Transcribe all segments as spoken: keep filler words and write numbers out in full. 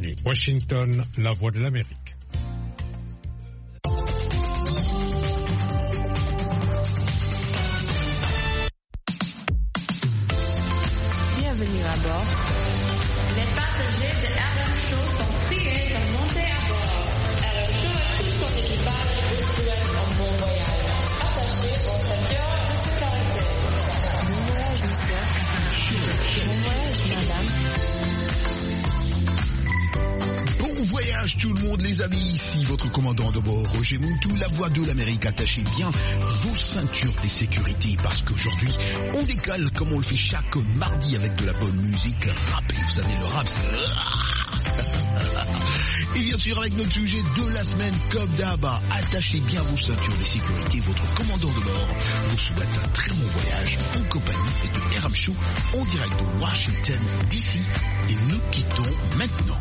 États-Unis. Washington, la voix de l'Amérique. Bienvenue à bord. Les passagers de R M Show sont priés de monter à bord. R M Show et tout son équipage vous souhaitent un bon voyage. Attachez vos ceintures de sécurité. Bon voyage, monsieur. Bon voyage, madame. Bon voyage tout le monde les amis, ici votre commandant de bord Roger Moutou, la voix de l'Amérique. Attachez bien vos ceintures de sécurité parce qu'aujourd'hui on décale comme on le fait chaque mardi avec de la bonne musique rap. Et vous savez le rap c'est... Et bien sûr avec notre sujet de la semaine comme d'hab, attachez bien vos ceintures de sécurité. Votre commandant de bord vous souhaite un très bon voyage en compagnie de R M Show en direct de Washington D C. Et nous quittons maintenant.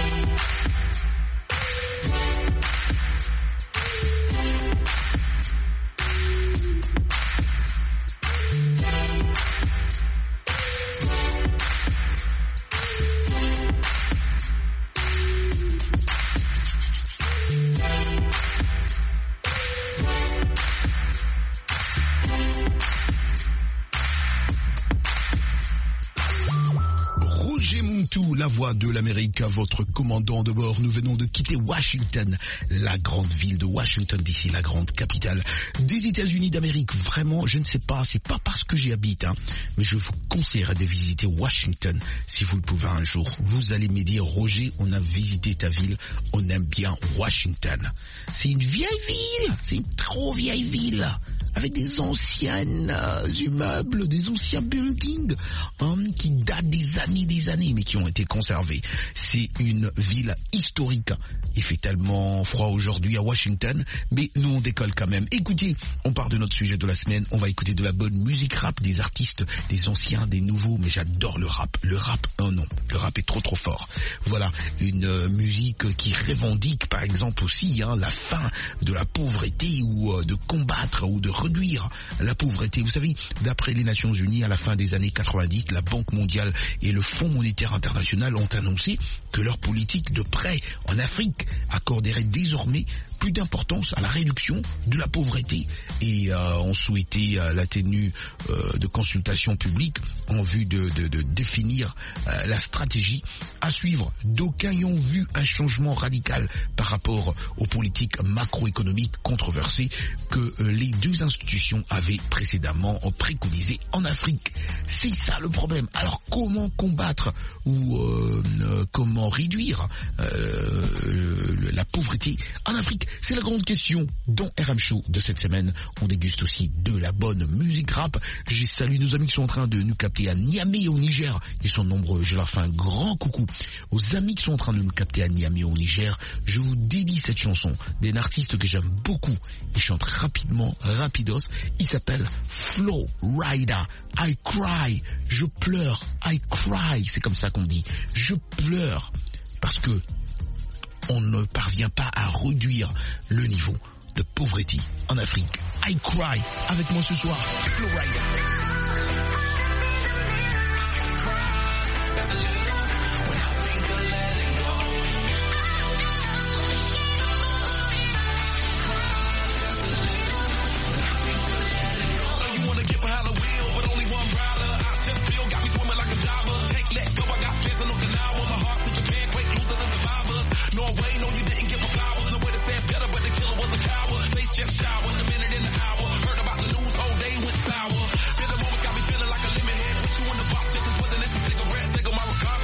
La voix de l'Amérique, votre commandant de bord. Nous venons de quitter Washington, la grande ville de Washington D C, la grande capitale des États-Unis d'Amérique. Vraiment, je ne sais pas, c'est pas parce que j'y habite, hein, mais je vous conseillerais de visiter Washington si vous le pouvez un jour. Vous allez me dire, Roger, on a visité ta ville, on aime bien Washington. C'est une vieille ville, c'est une trop vieille ville, avec des anciennes euh, immeubles, des anciens buildings hein, qui datent des années, des années, mais qui ont été conservés. C'est une ville historique. Il fait tellement froid aujourd'hui à Washington, mais nous on décolle quand même. Écoutez, on part de notre sujet de la semaine, on va écouter de la bonne musique rap, des artistes, des anciens, des nouveaux, mais j'adore le rap. Le rap, oh non, le rap est trop trop fort. Voilà, une euh, musique qui revendique par exemple aussi hein, la fin de la pauvreté ou euh, de combattre ou de réduire la pauvreté. Vous savez, d'après les Nations Unies, à la fin des années quatre-vingt-dix, la Banque mondiale et le Fonds monétaire international ont annoncé que leur politique de prêt en Afrique accorderait désormais plus d'importance à la réduction de la pauvreté et euh, ont souhaité euh, la tenue euh, de consultations publiques en vue de, de, de définir euh, la stratégie à suivre. D'aucuns y ont vu un changement radical par rapport aux politiques macroéconomiques controversées que euh, les deux institutions avaient précédemment préconisées en Afrique. C'est ça le problème. Alors comment combattre ou euh, euh, comment réduire euh, la pauvreté en Afrique? C'est la grande question. Dans R M Show de cette semaine, on déguste aussi de la bonne musique rap. J'ai salué nos amis qui sont en train de nous capter à Niamey au Niger. Ils sont nombreux. Je leur fais un grand coucou. Aux amis qui sont en train de nous capter à Niamey au Niger, je vous dédie cette chanson d'un artiste que j'aime beaucoup. Il chante rapidement, rapidos. Il s'appelle Flow Rider. I cry. Je pleure. I cry. C'est comme ça qu'on dit. Je pleure. Parce que on ne parvient pas à réduire le niveau de pauvreté en Afrique. I cry. Avec moi ce soir, Flow Rider. Feel the moment got me feeling like a lemon head. Put you in the box, taking twists and it's a cigarette. Think of my regard.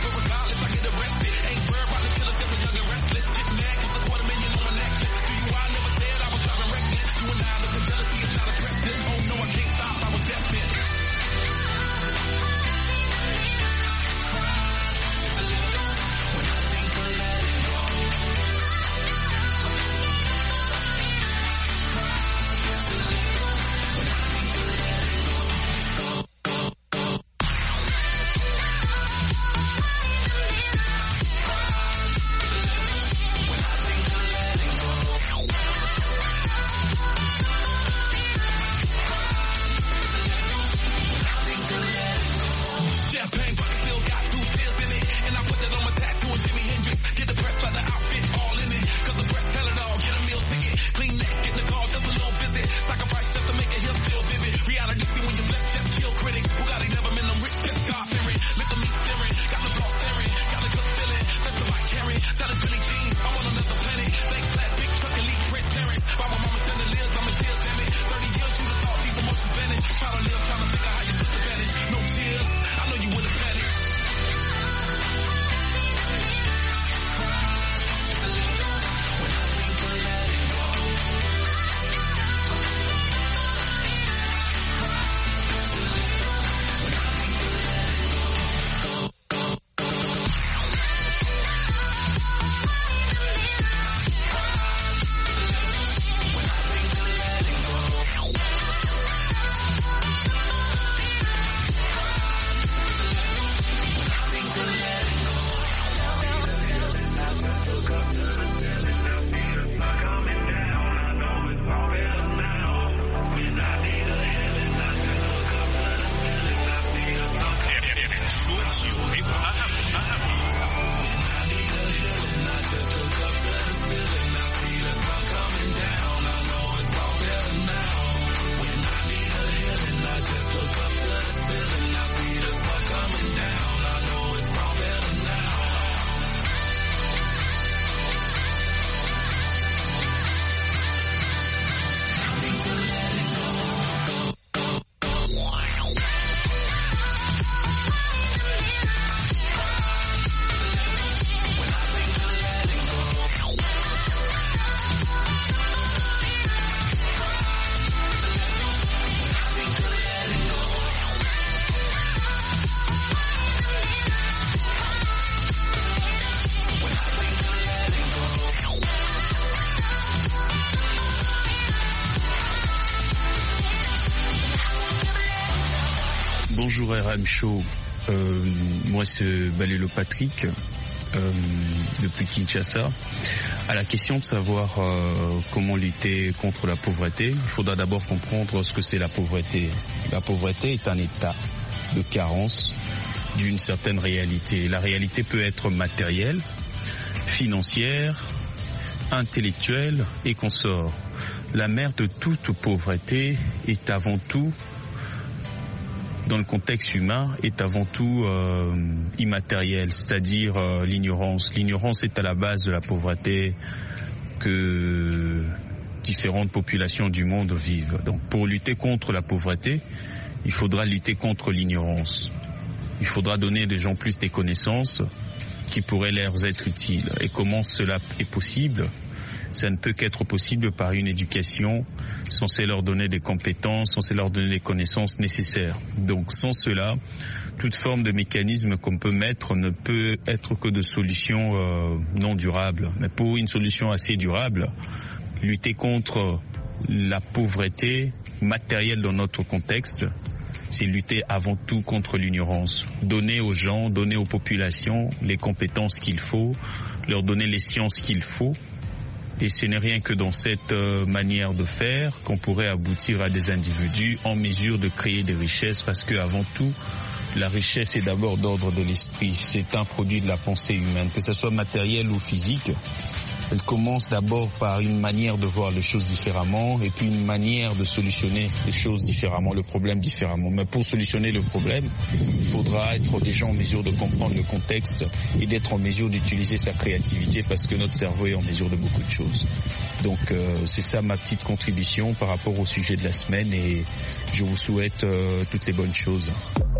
M Show. Euh, moi, c'est Balelo Patrick, euh, depuis Kinshasa. À la question de savoir euh, comment lutter contre la pauvreté, il faudra d'abord comprendre ce que c'est la pauvreté. La pauvreté est un état de carence d'une certaine réalité. La réalité peut être matérielle, financière, intellectuelle et consort. La mère de toute pauvreté est avant tout, dans le contexte humain, est avant tout euh, immatérielle, c'est-à-dire euh, l'ignorance. L'ignorance est à la base de la pauvreté que différentes populations du monde vivent. Donc pour lutter contre la pauvreté, il faudra lutter contre l'ignorance. Il faudra donner aux gens plus des connaissances qui pourraient leur être utiles. Et comment cela est possible ? Ça ne peut qu'être possible par une éducation censée leur donner des compétences, censée leur donner les connaissances nécessaires. Donc sans cela, toute forme de mécanisme qu'on peut mettre ne peut être que de solutions euh, non durables. Mais pour une solution assez durable, lutter contre la pauvreté matérielle dans notre contexte, c'est lutter avant tout contre l'ignorance. Donner aux gens, donner aux populations les compétences qu'il faut, leur donner les sciences qu'il faut. Et ce n'est rien que dans cette euh, manière de faire qu'on pourrait aboutir à des individus en mesure de créer des richesses, parce que avant tout, la richesse est d'abord d'ordre de l'esprit. C'est un produit de la pensée humaine, que ce soit matériel ou physique. Elle commence d'abord par une manière de voir les choses différemment et puis une manière de solutionner les choses différemment, le problème différemment. Mais pour solutionner le problème, il faudra être déjà en mesure de comprendre le contexte et d'être en mesure d'utiliser sa créativité, parce que notre cerveau est en mesure de beaucoup de choses. Donc euh, c'est ça ma petite contribution par rapport au sujet de la semaine, et je vous souhaite euh, toutes les bonnes choses.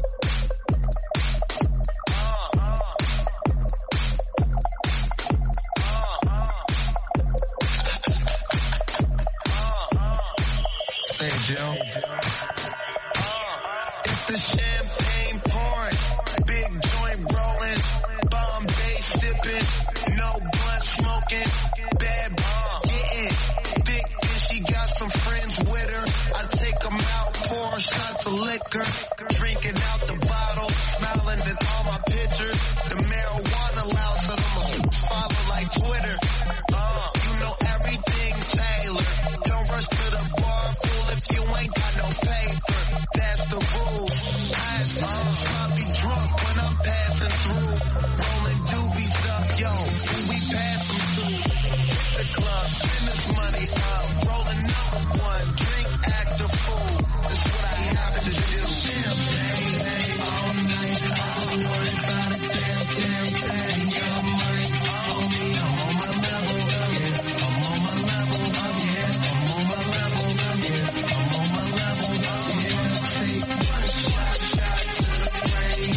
It's the champagne pouring, big joint rolling, Bombay sipping, no blunt smoking, bad getting thick and she got some friends with her. I take them out, pour shots of liquor, drinking out the bottle, smiling at all my pictures. The marijuana loud, so I'ma follow like Twitter. Uh, you know everything, Taylor. Don't rush to the bar, fool, if you ain't got no paper. That's the rules. I uh, be drunk when I'm passing through. Rolling doobies up, yo, who we pass them to? Hit the club, spend this money up. Rolling number one, drink, act a fool. That's what I have to do. Champagne all night, don't worry about a damn, damn thing. Got money on me, I'm on my level, yeah. I'm on my level, yeah. I'm on my level, yeah. I'm on my level, yeah. Take one shot, shot to the brain.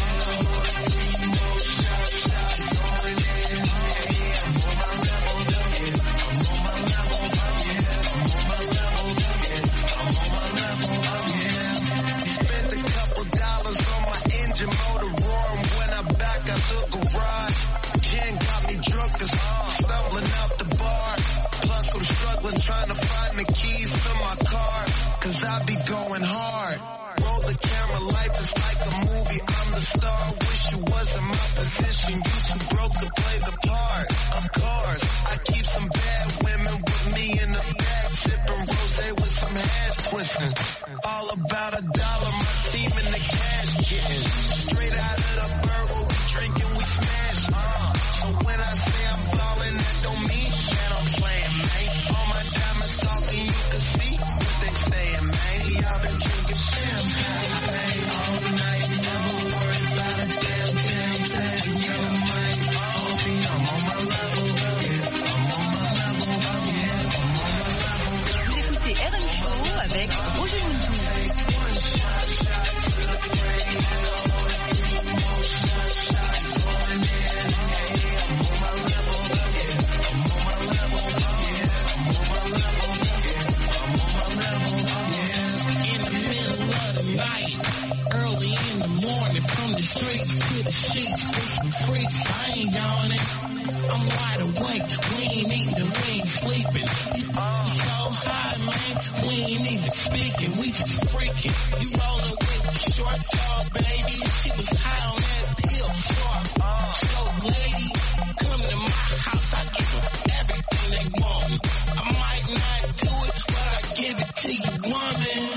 Three more shots, shots going in. Yeah, I'm on my level, yeah. I'm on my level, yeah. I'm on my level, yeah. I'm on my level, yeah. Spent a couple dollars on my engine motor roaring. When I back out the garage, Jen got me drunk as stumbling out the bar. Plus I'm struggling trying to find the keys to my car, cause I be going hard. Roll the camera, life is like a movie, I'm the star. Wish you was in my position, you too broke to play the part. Of course, I keep some bad women with me in the bag, sipping rosé with some hash twisting. All about a dollar, my team in the cash getting. Straight out of the burrow, we drinking, we smash. Uh, so when I say I'm ballin', that don't mean that I'm playing, man. All my diamonds talking, you can see what they saying, man. Y'all been drinking champagne all night, never worry about a damn, damn thing. Got money on me, I'm on my level, yeah. awake. We ain't eating and we ain't sleeping. So high, man, we ain't even speaking. We just freaking. You rolling with the short dog, baby. She was high on that pill, sharp. So lady, come to my house. I give them everything they want. I might not do it, but I give it to you, woman.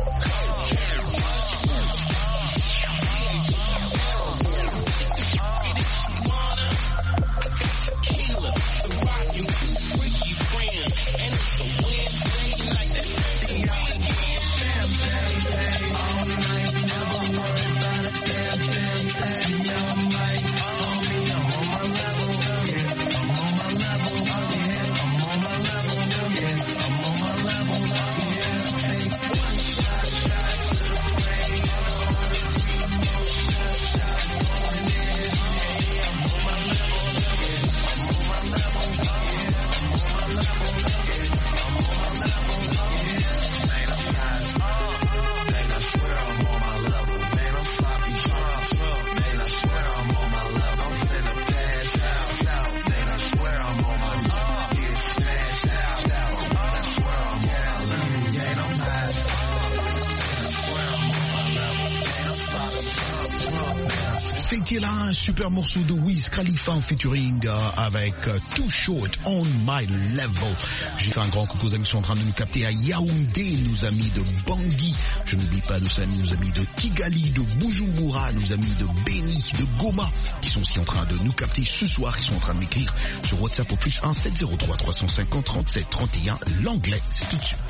C'était là un super morceau de Wiz Khalifa en featuring euh, avec euh, Too Short on My Level. J'ai fait un grand coucou aux amis qui sont en train de nous capter à Yaoundé, nos amis de Bangui. Je n'oublie pas nos amis, nos amis de Kigali, de Bujumbura, nos amis de Beni, de Goma, qui sont aussi en train de nous capter ce soir, qui sont en train de m'écrire sur WhatsApp au plus un sept zéro trois trois cent cinquante trente-sept trente et un. L'anglais, c'est tout de suite.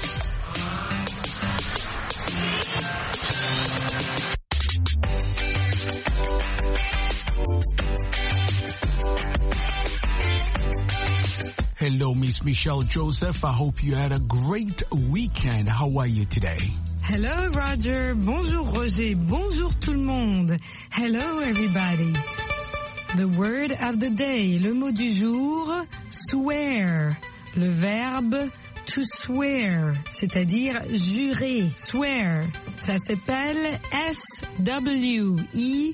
Hello, Miss Michelle Joseph. I hope you had a great weekend. How are you today? Hello, Roger. Bonjour, Roger. Bonjour, tout le monde. Hello, everybody. The word of the day. Le mot du jour, swear. Le verbe to swear, c'est-à-dire jurer. Swear. Ça s'appelle S W E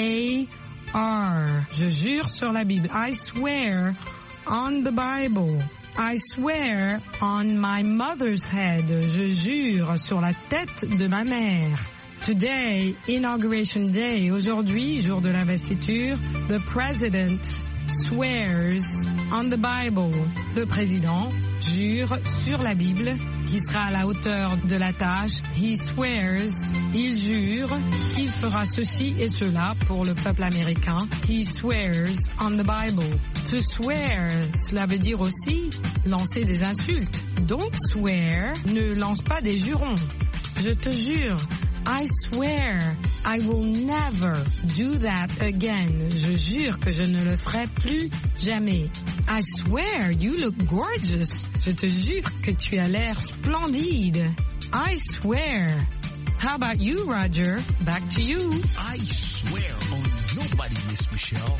A R. Je jure sur la Bible. I swear on the Bible. I swear on my mother's head. Je jure sur la tête de ma mère. Today, Inauguration Day. Aujourd'hui, jour de l'investiture, the president swears on the Bible. Le président jure sur la Bible, qui sera à la hauteur de la tâche. He swears, il jure qu'il fera ceci et cela pour le peuple américain. He swears on the Bible. To swear, cela veut dire aussi lancer des insultes. Don't swear, ne lance pas des jurons. Je te jure, I swear I will never do that again. Je jure que je ne le ferai plus jamais. I swear you look gorgeous. Je te jure que tu as l'air splendide. I swear. How about you, Roger? Back to you. I swear on nobody, Miss Michelle.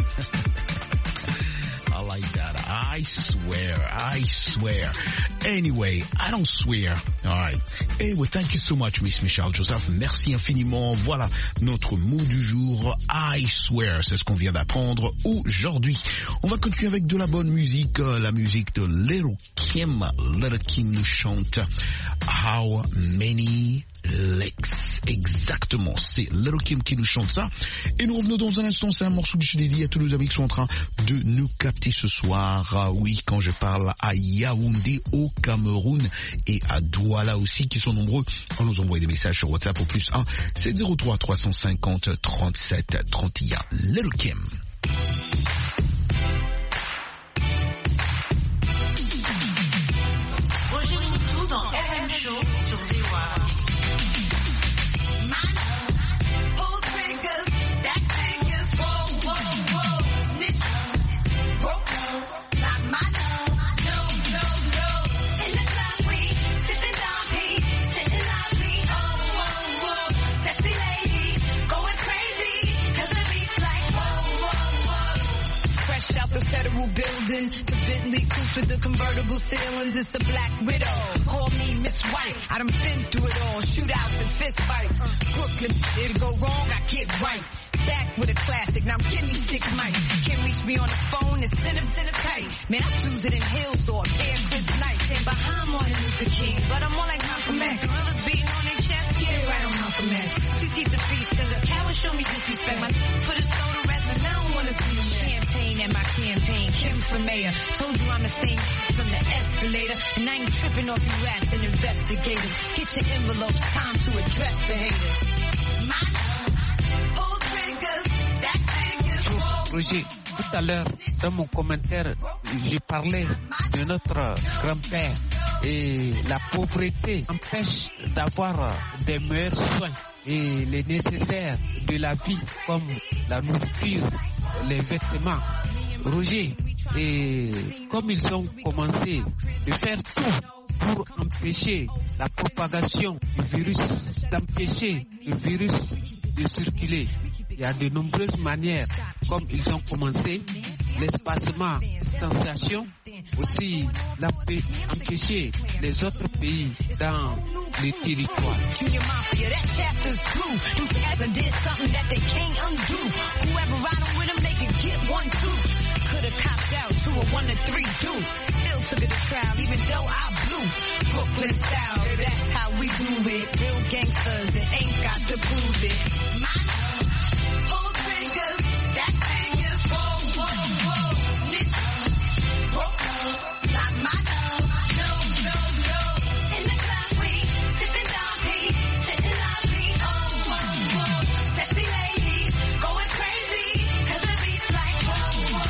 I like that. I swear. I swear. Anyway, I don't swear. All right. Anyway, thank you so much, Miss Michelle Joseph. Merci infiniment. Voilà notre mot du jour. I swear. C'est ce qu'on vient d'apprendre aujourd'hui. On va continuer avec de la bonne musique. La musique de Little Kim. Little Kim nous chante How Many Licks. Exactement, c'est Little Kim qui nous chante ça. Et nous revenons dans un instant. C'est un morceau que je dédie à tous nos amis qui sont en train de nous capter ce soir. Ah oui, quand je parle à Yaoundé au Cameroun et à Douala aussi, qui sont nombreux. On nous envoie des messages sur WhatsApp au plus un sept zéro trois trois cent cinquante trente-sept trente et un. Little Kim. Rejoignez tout dans R M Show sur V O A. Whoa, whoa. Weldon to Bentley coupes with the convertible ceilings. It's the Black Widow. Call me Miss White. I done been through it all. Shootouts and fist fights. Brooklyn, if it go wrong, I get right. Back with a classic, now give me six mics. Can't reach me on the phone, it's send send a kite. Man, I lose it in Hillsdorf, Bear Chris Knight. Stand behind Martin Luther King, but I'm more like Malcolm X. Gorillas beating on their chest, get it right on Malcolm X. Please keep the peace, cause a coward show me disrespect. My put his soul to rest, and I don't wanna see him champagne at my campaign. Kim for mayor, told you I'm the same from the escalator. And I ain't tripping off you rats and investigators. Get your envelopes, time to address the haters. My Roger, tout à l'heure, dans mon commentaire, j'ai parlé de notre grand-père et la pauvreté empêche d'avoir des meilleurs soins et les nécessaires de la vie comme la nourriture, les vêtements. Roger, et comme ils ont commencé de faire tout pour empêcher la propagation du virus, d'empêcher le virus de circuler. Il y a de nombreuses manières, comme ils ont commencé, l'espacement, distanciation, aussi empêcher les autres pays dans les territoires. Could've copped out to a one to three two. Still took it to trial, even though I blew. Brooklyn style, that's how we do it. Real gangsters that ain't got to prove it. My love, pull triggers, stack fingers, whoa, whoa, whoa. Snitch, broke, not my love, no, no, no. In the club we sipping Doggy, sitting loudly, oh, whoa, whoa. Sexy ladies going crazy, cause the beat's like whoa, whoa.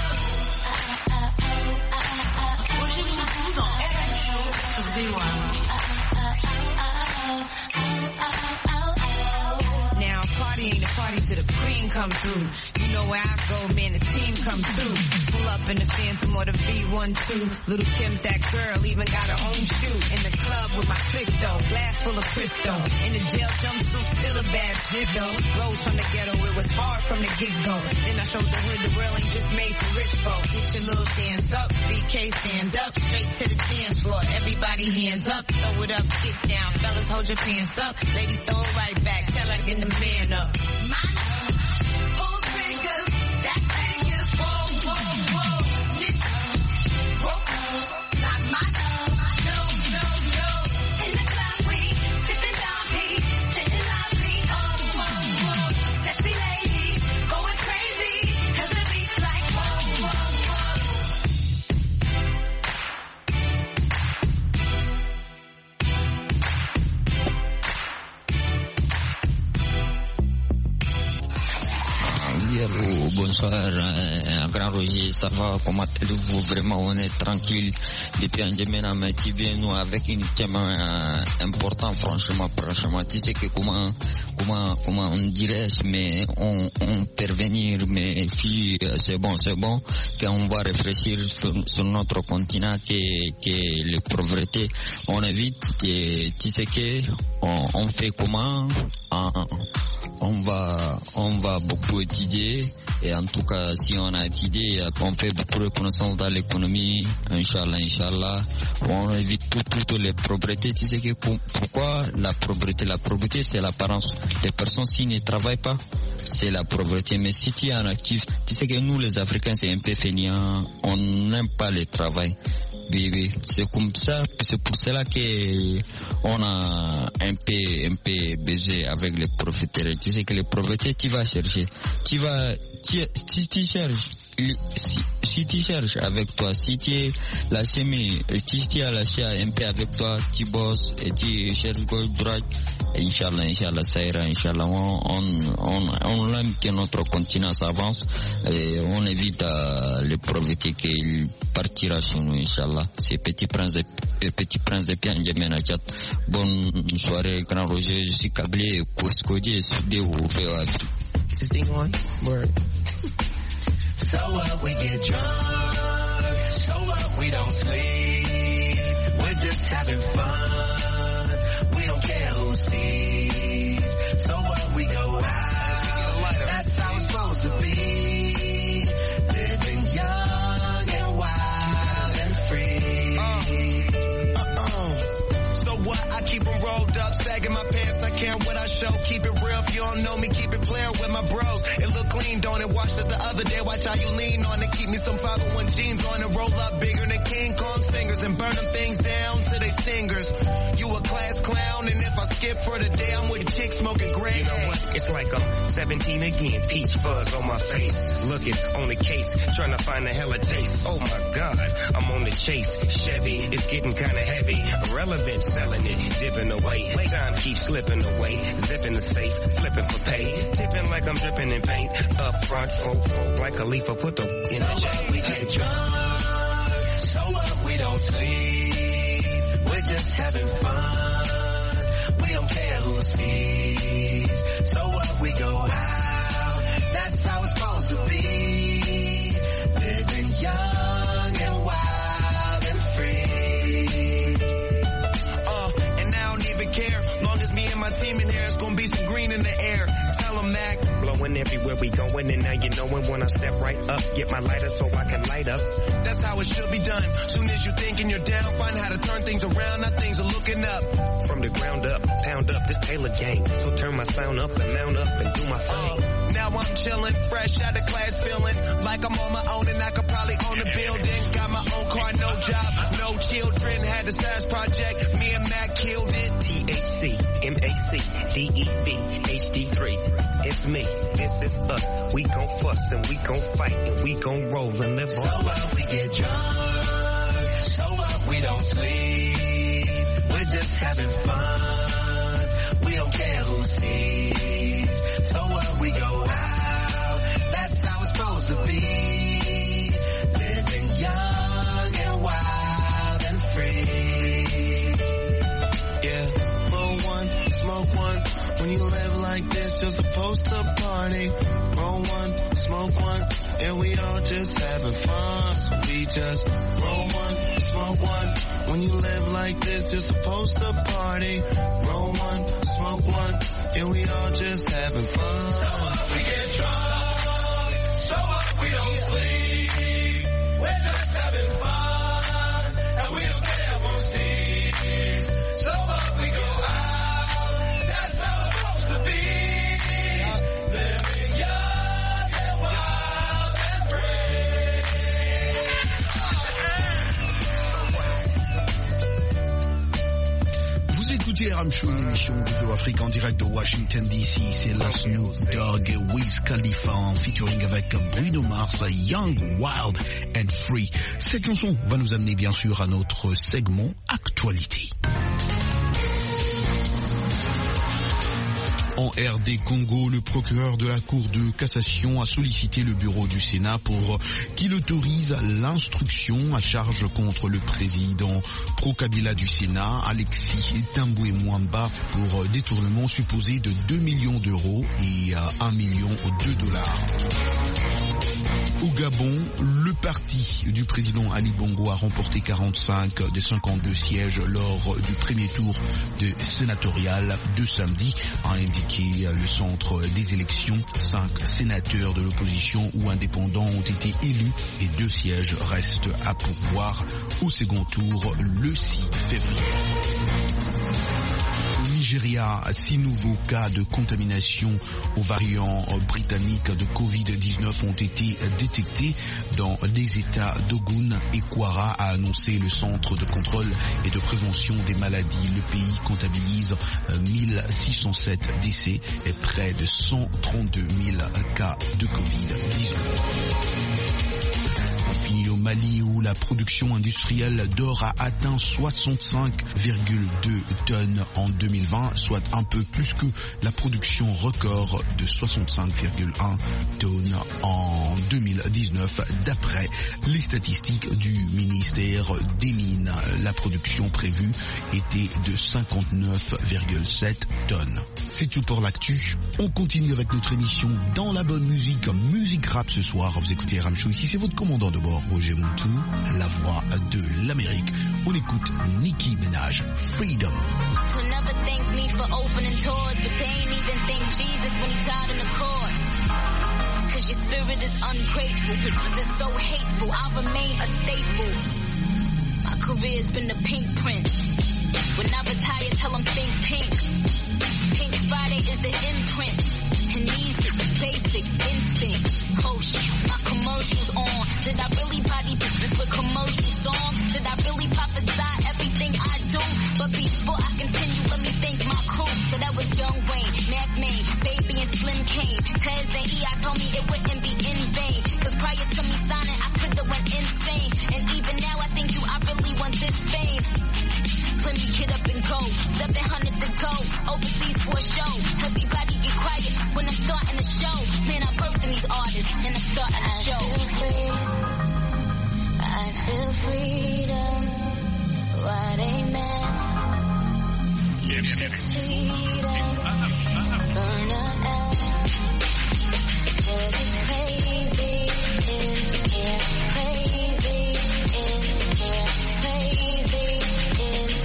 Now party ain't a party till the cream come through. You know where I go, man, the team come through. Pull up in the Phantom or the V one two. Little Kim's that girl, even got her own shoe. In the club with my click though, glass full of Crisco. In the jail jumpsuit, still a bad chick though. Rose from the ghetto, it was hard from the get-go. Then I showed the hood the real ain't just made for rich folk. Get your little dance up, B K stand up, straight to the dance floor. Everybody hands up, throw it up, get down. Fellas hold your pants up, ladies throw it right back. Tell her get the man up. My love, pull triggers, stack fingers, whoa, whoa, whoa. Snitch, broke, not my love, no, no, no. In the club we sipping Doggy, sitting loudly, oh, whoa, whoa. Sexy ladies going crazy, cause the beat's like whoa, whoa, Hello, bonsoir, euh, grand Roger, ça va, comment allez-vous? Vraiment, on est tranquille depuis un Djemena, mais tu viens nous avec un thème euh, important, franchement, franchement, tu sais que comment, comment, comment on dirait, mais on, on intervenir, mais filles, c'est bon, c'est bon, qu'on va réfléchir sur, sur notre continent, que, que les pauvretés, on évite, que, tu sais que, on, on fait comment, on, on va, on va beaucoup étudier, et en tout cas, si on a étudié, on fait beaucoup de connaissances dans l'économie, Inch'Allah, Inch'Allah, on évite toutes tout les pauvretés. Tu sais que pourquoi la pauvreté? La pauvreté, c'est l'apparence. Les personnes, s'ils ne travaillent pas, c'est la pauvreté. Mais si tu es en actif, tu sais que nous, les Africains, c'est un peu fainéant, on n'aime pas le travail. Oui, c'est comme ça, c'est pour cela que on a un peu, un peu baisé avec les profiteurs. Tu sais que les profiteurs, tu vas chercher, tu vas, tu, si tu cherches, si, si tu cherches avec toi, si tu es la semi, si tu as lâché un peu avec toi, tu bosses et tu cherches gauche droite, Inch'Allah, Inch'Allah, ça ira, Inch'Allah, on, on, on, on aime que notre continent s'avance et on évite euh, les pauvretés qu'il partira sur nous, Inch'Allah. C'est Petit Prince de, Petit Prince de Pian Djemena Tchat. Bonne soirée, grand Roger, je suis câblé, Kouskodi et soudé au V O A. Is this thing on? Word. So what, we get drunk, so what, we don't sleep, we're just having fun, we don't care who sees, so what, we go out, that's how it's supposed to be, living young and care what I show, keep it real. If you don't know me, keep it playing with my bros. It look clean, don't it? Watched it the other day, watch how you lean on it. Keep me some five oh one jeans on it, roll up bigger than King Kong's fingers and burn them things down to they stingers. You a class clown, and if I skip for the day, I'm with a chick smoking gray. You know what? It's like I'm seventeen again, peach fuzz on my face. Looking on the case, trying to find a hella taste. Oh my God, I'm on the chase. Chevy, it's getting kinda heavy. Irrelevant, selling it, dipping away. Time keeps slipping away. Zipping the safe, flipping for pay. Tipping like I'm dripping in paint. Up front, folk, folk, like a leaf, put the in the chain. We get drunk, so what? We don't sleep. We're just having fun. We don't care who sees. So what? We go out. That's how it's supposed to be. Living young and wild and free. Uh, and I don't even care. Long as me and my team in here, it's gonna be some green in the air. Tell them, Mac. Blowing everywhere we going, and now you knowin' when I step right up. Get my lighter so I can light up. That's how it should be done. Soon as you thinking you're down, find how to turn things around. Now things are looking up. From the ground up, pound up this Taylor game. So turn my sound up and mount up and do my thing. Uh, now I'm chillin', fresh out of class, feeling like I'm on my own and I could probably own a building. Got my own car, no job, no children. Had a size project, me and Mac killed it. T H C, M A C, D E V, H D three. It's me, this is us. We gon' fuss and we gon' fight and we gon' roll and live so on. So what? We get drunk. So what? We don't sleep. We're just having fun. We don't care who sees. So what? We go out. That's how it's supposed to be. Living young and wild and free. Yeah, roll one, smoke one. When you live like this, you're supposed to party. Roll one, smoke one, and we all just having fun. So we just roll one, smoke one. When you live like this, you're supposed to party. Roll one, smoke one, and we all just having fun. So what? We get drunk. So what? We don't sleep. We're just having fun, and we don't care who sees. So what? We go out. That's how it's supposed to be. Living young and wild and free. Vous écoutez R M Show, une émission de Veo Afrique en direct de Washington D C. C'est la Snoop Dogg et Wiz Khalifa en featuring avec Bruno Mars, Young, Wild and Free. Cette chanson va nous amener bien sûr à notre segment Actualité. En R D Congo, le procureur de la Cour de cassation a sollicité le bureau du Sénat pour qu'il autorise l'instruction à charge contre le président pro-Kabila du Sénat, Alexis Tambwe Mwamba, pour détournement supposé de deux millions d'euros et un million de dollars. Au Gabon, le parti du président Ali Bongo a remporté quarante-cinq des cinquante-deux sièges lors du premier tour de sénatorial de samedi, a indiqué le centre des élections. Cinq sénateurs de l'opposition ou indépendants ont été élus et deux sièges restent à pourvoir au second tour le six février. Au Nigeria, six nouveaux cas de contamination au variant britannique de covid dix-neuf ont été détectés dans les États d'Ogun et Kwara, a annoncé le Centre de contrôle et de prévention des maladies. Le pays comptabilise mille six cent sept décès et près de cent trente-deux mille cas de covid dix-neuf. On finit au Mali où la production industrielle d'or a atteint soixante-cinq virgule deux tonnes en deux mille vingt, soit un peu plus que la production record de soixante-cinq virgule un tonnes en deux mille dix-neuf. D'après les statistiques du ministère des Mines, la production prévue était de cinquante-neuf virgule sept tonnes. C'est tout pour l'actu. On continue avec notre émission dans la bonne musique, musique rap ce soir. Vous écoutez R M Show, ici c'est votre commandant de bord, Roger Montou, la voix de l'Amérique. On écoute Nicki Minaj, Freedom. So never thank me for opening doors, but they ain't even thank Jesus when he died on the cross. Cause your spirit is ungrateful, it's so hateful, I remain a staple. My career's been a pink print. When I retire, tell them think pink. Pink Friday is the imprint. And these is basic instinct. Oh shit, my commercials on. Did I really body business with commercial songs? Did I really prophesy everything I do? But before I continue, let me thank my crew. So that was Young Wayne, Mac Main, Baby and Slim Kane. Tez and E I told me it wouldn't be in vain. Cause prior to me signing, I could've went insane. And even now I think you, I really want this fame. Let me get up and go. seven hundred to go. Overseas for a show. Everybody get quiet when I'm starting the show. Man, I'm birthing these artists and I'm starting the show. I feel free. I feel freedom. What amen. You succeed and burn a L. Cause it's crazy in here. Crazy in here. Crazy in here.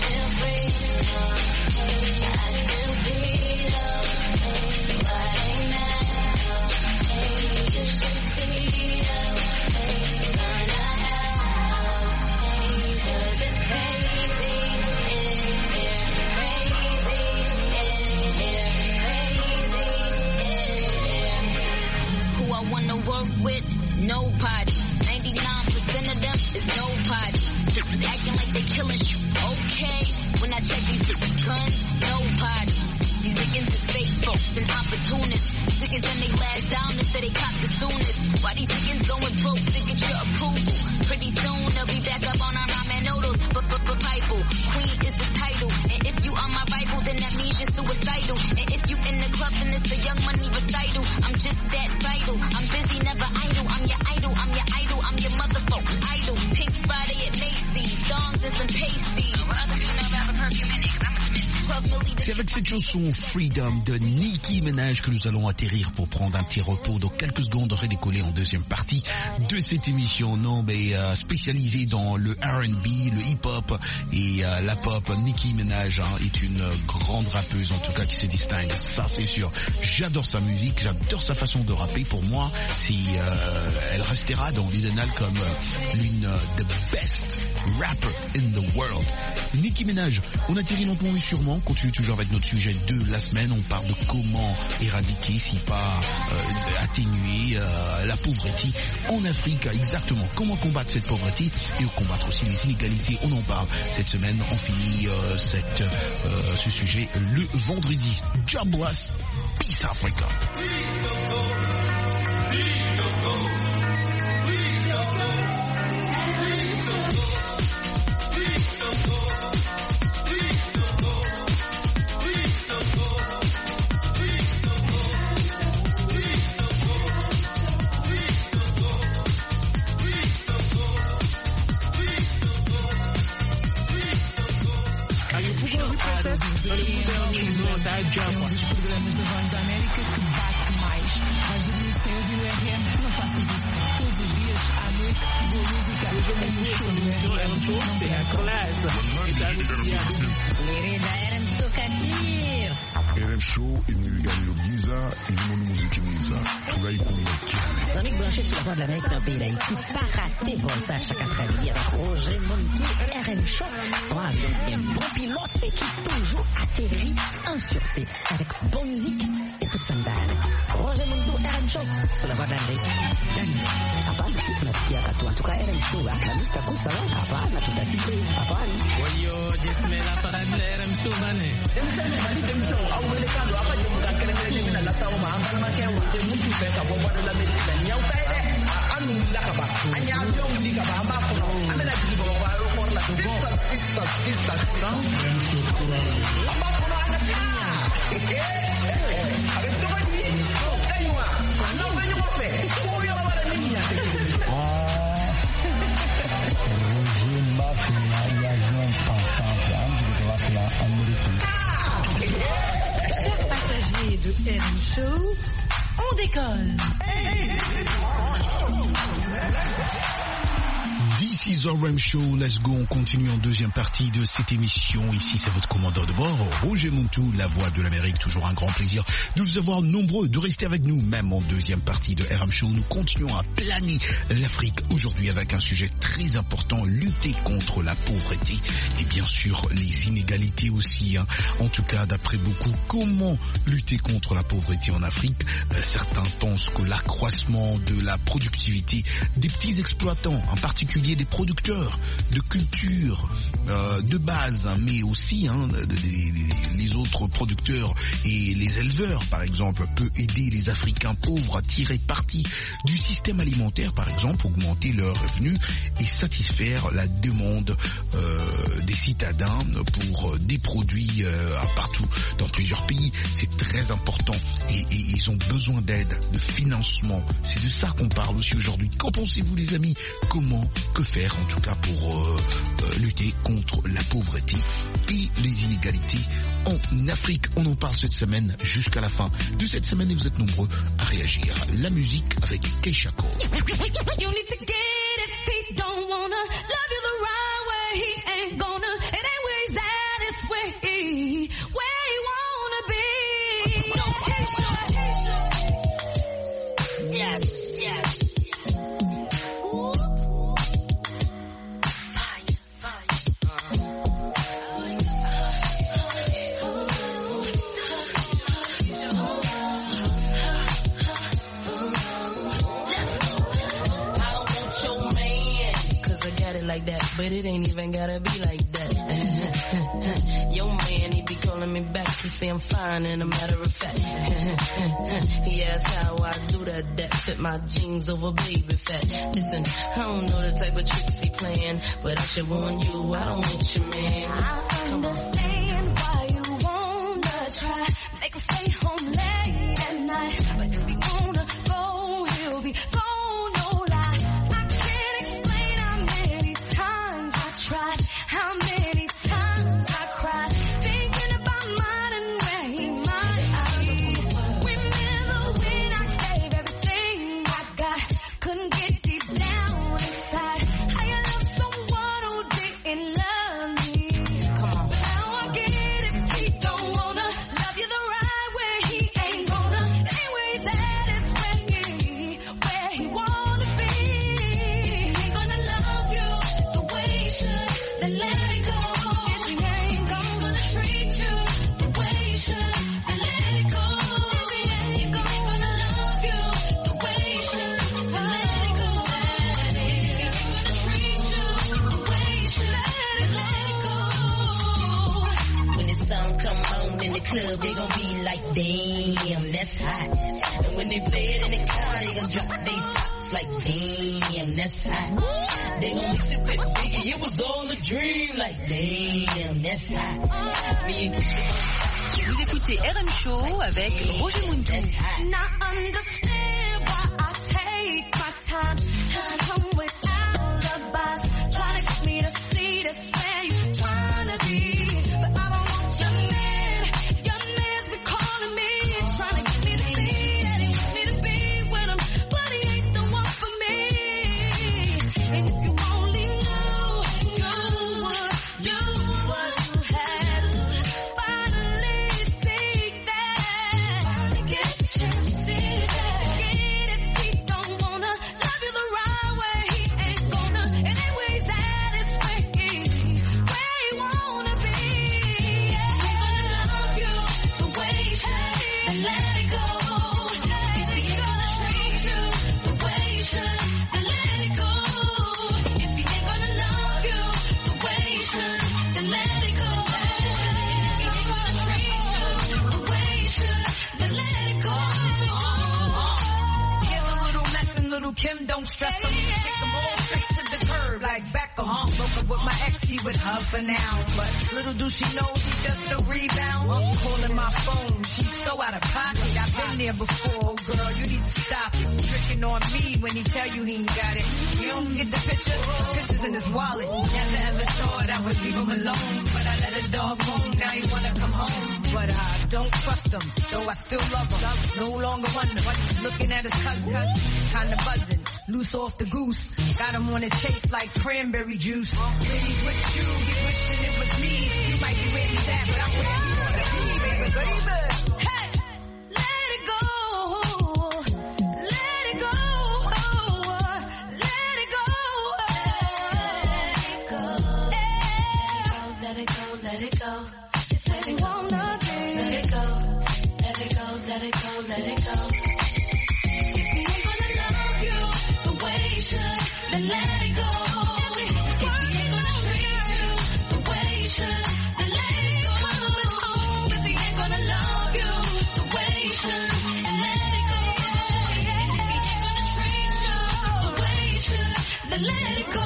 With nobody, ninety-nine percent of them is nobody. Acting like they killing shit. Okay, when I check these guns, nobody. These niggas is fake folks and opportunists. Niggas on they last down and say they cop the soonest. Why these niggas going broke to get your approval? Pretty soon they'll be back up on our ramen noodles. But but but Bible, Queen is the title. And if you are my rival, then that means you're suicidal. And if you in the club, then it's a Young Money recital. I'm just that vital. I'm busy, never idle. I'm your idol. I'm your idol. I'm your motherfucker idol. Pink Friday at Macy's. Songs and some pasties. Other females have a perfume in it. 'Cause I'm a submissive. C'est avec cette chanson Freedom de Nicki Minaj que nous allons atterrir pour prendre un petit repos dans quelques secondes, redécoller en deuxième partie de cette émission. Non, mais euh, spécialisée dans le R and B, le hip-hop et euh, la pop. Nicki Minaj hein, est une grande rappeuse en tout cas qui se distingue, ça c'est sûr. J'adore sa musique, j'adore sa façon de rapper. Pour moi, c'est, euh, elle restera dans les annales comme euh, l'une euh, the best rapper in the world. Nicki Minaj, on atterrit lentement mais sûrement. On continue toujours avec notre sujet de la semaine. On parle de comment éradiquer, si pas euh, atténuer euh, la pauvreté en Afrique. Exactement. Comment combattre cette pauvreté et combattre aussi les inégalités. On en parle cette semaine. On finit euh, cette, euh, ce sujet le vendredi. Jobless, Peace Africa. Dos programas da Voz da América que bate mais. Vais dormir sem ouvir o R M, não faças isso. Todos os dias, à noite, boa música. L'émission R M Show, c'est la classe. Et ça veut dire... Querida R M Tokatir. R M Show, inimigani Giza, inimoni muziki Giza. Tugai kumbakiane. Danick Blanchet sur la Voix de l'Amérique d'un pays d'Haïti. Pas raté pour ça chaque après-midi avec Roger Montou. R M Show, son avion qui est un bon pilote et qui toujours atterrit en sûreté avec bonne musique et toute sandale. Roger Montou, R M Show sur la Voix de l'Amérique. Hapana, tunasikia katu. En tout cas, R M Show, Alhamisi takusa wala. Hapana, tutasikia. Hapana. Oyo, jismela parade la R M Show bane. Emisani, bali emission. Awele kando, apa je muka kele kele mina la sawo ma ambal ma ke wote mutu fe ka bomba de l'Amérique. Nyaw tay de. Anu la ka ba. Anya avion li ka ba amba ko. Amena ji bo ba ro ko la. Sista, sista, sista. Amba ko na na. Eh eh. Avec ce qu'on dit. Hey moi. Non, venez moi faire. Pour y avoir la ligne. Chers passagers de R M Show, on décolle. This is R M Show, let's go, on continue en deuxième partie de cette émission. Ici c'est votre commandant de bord, Roger Montou, la voix de l'Amérique. Toujours un grand plaisir de vous avoir nombreux, de rester avec nous, même en deuxième partie de R M Show. Nous continuons à planer l'Afrique aujourd'hui avec un sujet très important, lutter contre la pauvreté et bien sûr les inégalités aussi, hein. En tout cas d'après beaucoup, comment lutter contre la pauvreté en Afrique? euh, Certains pensent que l'accroissement de la productivité des petits exploitants, en particulier des producteurs de culture euh, de base, mais aussi hein, les, les autres producteurs et les éleveurs par exemple, peut aider les Africains pauvres à tirer parti du système alimentaire, par exemple augmenter leurs revenus et satisfaire la demande euh, des citadins pour des produits euh, partout dans plusieurs pays. C'est très important et, et ils ont besoin d'aide, de financement. C'est de ça qu'on parle aussi aujourd'hui. Qu'en pensez-vous les amis? Comment, que faire en tout cas pour euh, euh, lutter contre la pauvreté et les inégalités en Afrique? On en parle cette semaine jusqu'à la fin de cette semaine et vous êtes nombreux à réagir. La musique avec Keisha Cole. You need to get it if he don't wanna love you the right way. He ain't gonna. It ain't where he's at, it's where he, where he wanna be. No, Keisha, Keisha. Yes, yes. Like that, but it ain't even gotta be like that. Yo man, he be calling me back, he say I'm fine and a matter of fact. He asked how I do that, that fit my jeans over baby fat. Listen, I don't know the type of tricks he playing, but I should warn you, I don't want you man. I understand why you wanna try, make him stay home late at night, but if he wanna go, he'll be gone. How many times I cried, thinking about mine and where he might be. Remember when I gave everything I got, couldn't get deep down inside. How you love someone who didn't love me? Come on. Now I get it if he don't wanna love you the right way. He ain't gonna. Anywhere he's at is where he, where he wanna be. He ain't gonna love you the way he should. Then let it go. If he ain't gonna treat you the way he should, then let it go. If he ain't gonna love you the way he should, then let it go. If he ain't gonna treat you the way he should, then let it go. When the song come on in the club, they gon' be like, damn, that's hot. And when they play it in the car, they gon' drop their tops like, damn, that's hot. They gon' mix it with Biggie, it was all a dream, like, damn, that's hot. Me and Vous écoutez R M Show avec Roger Montou. Now understand why I take my time to come without a bus, trying to get me to see this where you trying to be. But I don't want your man, your man's been calling me, trying to get me to see that he wants me to be with him, but he ain't the one for me. And if you only knew, you would do what you had to finally see that. Finally get a chance to see that. Get it if he don't wanna love you the right way. He ain't gonna. And anywhere he's at is where he, where he wanna be. He ain't gonna love you the way he should, then let it go. If he ain't gonna treat you the way he should, then let it go. If he ain't gonna love you the way he should, then let it go. If he ain't gonna treat you the way he should, then let it go. Here's a little lesson, little Kim, don't stress them. Take them all straight to the curb, like Beckham. Uh, broke up with my ex, he with her for now. But little do she know he's just a rebound. Uh, calling my phone, she's so out of pocket. I've been there before, girl, you need to stop it. Tricking on me when he tell you he ain't got it. You don't get the picture, pictures in his wallet. Never ever thought I would leave him alone, but I let a dog home, now he wanna come home. But I don't trust him, though I still love him. No longer wonder, looking at his cousin, kinda buzzing. loose off the goose. Got him on a chase like cranberry juice. Really with you, get wishing it was me. You might be where he's at, but I'm where he wanna be, baby, baby. Hey, let it go, let it go, let it go, let it go, let it go. Just let it go, nothing. Let it go, let it go, let it go, let it go. If he ain't gonna love you the way he should, then let it go. If he ain't gonna treat you the way he should, then let it go. If he ain't gonna love you the way he should, then let it go. And if he ain't gonna treat you the way he should, then let it go.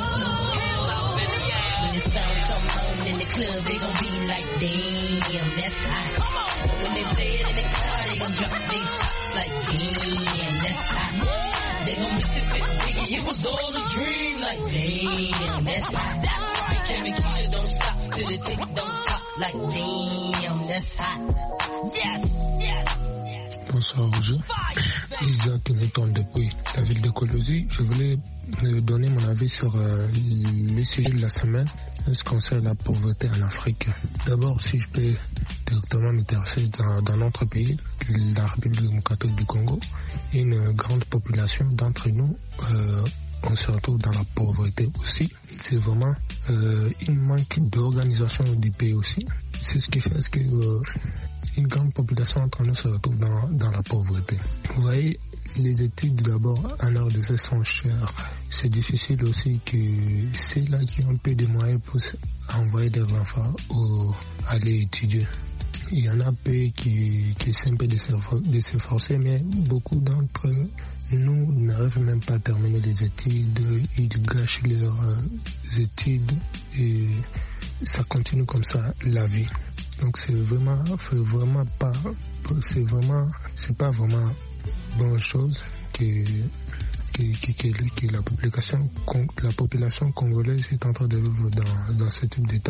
When the sound come on in the club, they gon' be like, damn, that's hot. When they play it in the car, they gon' drop their tops like, damn, that's hot. They gon' mix it with Biggie, it was all a dream like, damn, that's hot. They can't make shit don't stop till the tick don't talk like, damn, that's hot. Yes, yes. Bonsoir Roger, Isaac Newton depuis la ville de Colosie. Je voulais euh, donner mon avis sur euh, le sujet de la semaine, ce qui concerne la pauvreté en Afrique. D'abord, si je peux directement m'intéresser dans, dans notre pays, la République démocratique du Congo, une grande population d'entre nous, euh, on se retrouve dans la pauvreté aussi. C'est vraiment euh, une manque d'organisation du pays aussi. C'est ce qui fait que euh, une grande population entre nous se retrouve dans, dans la pauvreté. Vous voyez, les études d'abord en R D C sont chères. C'est difficile aussi que c'est là qui ont un peu de moyens pour envoyer des enfants ou aller étudier. Il y en a peu qui, qui essaient un peu de s'efforcer, mais beaucoup d'entre nous n'arrivent même pas à terminer les études. Ils gâchent leurs euh, études et ça continue comme ça la vie. Donc c'est vraiment, c'est vraiment pas, c'est vraiment, c'est pas vraiment bonne chose que que, que, que, que la population, la population congolaise est en train de vivre dans, dans ce type d'état.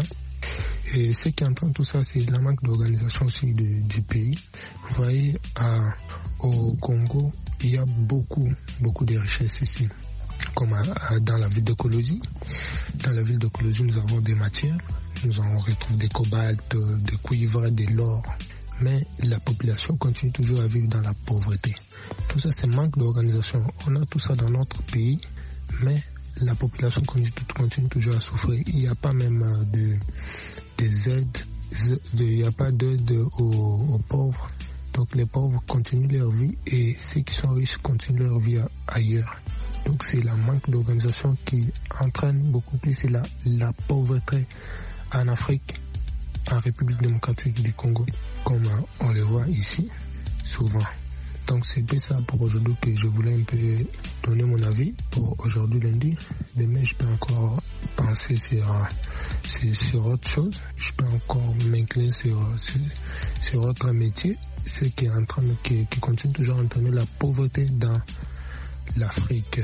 Et ce qui entraîne tout ça, c'est la manque d'organisation aussi de, du pays. Vous voyez, à, au Congo, il y a beaucoup, beaucoup de richesses ici. Comme à, à, dans la ville de Colosie. Dans la ville de Colosie, nous avons des matières. Nous en retrouvons des cobaltes, des cuivres, de l'or. Mais la population continue toujours à vivre dans la pauvreté. Tout ça, c'est manque d'organisation. On a tout ça dans notre pays, mais la population continue, continue toujours à souffrir. Il n'y a pas même de, des aides, de, il n'y a pas d'aide aux, aux pauvres. Donc les pauvres continuent leur vie et ceux qui sont riches continuent leur vie ailleurs. Donc c'est la manque d'organisation qui entraîne beaucoup plus, c'est la, la pauvreté en Afrique, en République démocratique du Congo, comme on le voit ici souvent. Donc c'est tout ça pour aujourd'hui que je voulais un peu donner mon avis pour aujourd'hui lundi. Demain je peux encore penser sur, sur, sur autre chose. Je peux encore m'incliner sur, sur, sur autre métier. Ce qui est en train de, qui, qui continue toujours à entraîner la pauvreté dans l'Afrique.